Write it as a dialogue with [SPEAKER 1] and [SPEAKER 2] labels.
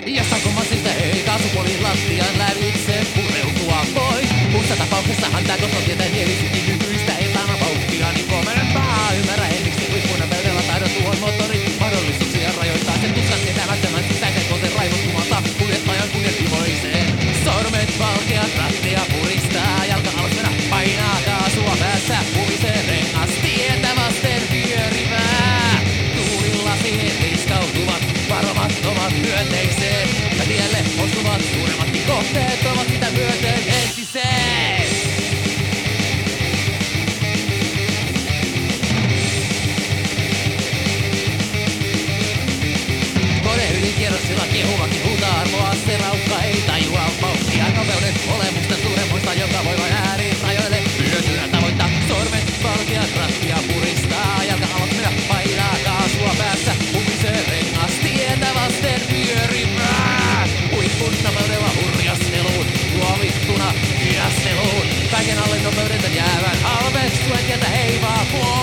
[SPEAKER 1] Ja saukomassista ei kaasupuolin lattian lävitse pureutua voi. Muussa tapauksessahan tää kosmotieteen mielisyytti nykyistä elämän vauhtia niin komenempaa. Ymmärrä en miksi huippuina pöydällä taidon tuon moottori mahdollisuuksia rajoittaa sen tuskan sietämättömän sisäisen konten raivottumalta kuljettajan kunnianhimoiseen. Sormet valkeat rattia puristaa, jalka alas mennä painaa kaasua päässä, humisee rengas tietä vasten vyörivää. Tuulilasiin liiskautuvat varomattomat myönteiseen, ja tielle osuvat suuremmatkin kohteet ovat sitä myöten entiseen. Ylikierroksilla kiehuvakin huutaa arvoa, se raukka ei tajua vauhtia nopeuden olemusta suuremmoista, joka voi vain ääriin rajoille hyötyä tavoittaa. Sormet valkeat rattia puristaa, jalka alas mennä painaa kaasua päässä, humisee rengas tietä vasten vyörivää. Huippun nopeudella hurjasteluun, tuomittuna hiasteluun, kaiken alle nopeuden jäävän halveksuen tieltä heivaa